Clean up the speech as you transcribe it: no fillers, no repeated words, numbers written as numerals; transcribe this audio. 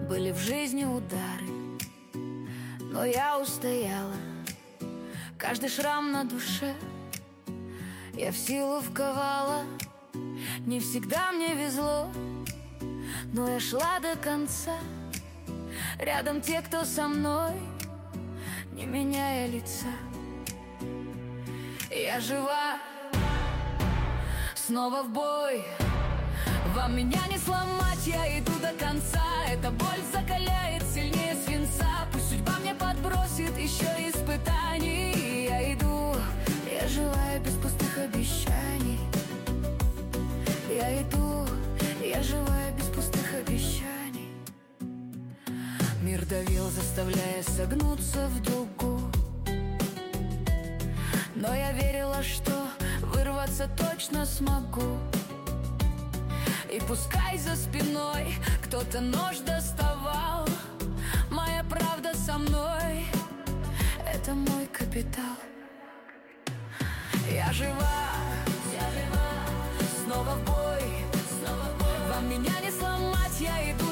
Были в жизни удары, но я устояла. Каждый шрам на душе я в силу вковала. Не всегда мне везло, но я шла до конца. Рядом те, кто со мной, не меняя лица. Я жива, снова в бой. Вам меня не сломать, я иду до конца. Эта боль закаляет сильнее свинца. Пусть судьба мне подбросит еще испытаний. Я иду, я живая без пустых обещаний. Я иду, я живая без пустых обещаний. Мир давил, заставляя согнуться в дугу, но я верила, что вырваться точно смогу. И пускай за спиной кто-то нож доставал, моя правда со мной, это мой капитал. Я жива, снова в бой. Вам меня не сломать, я иду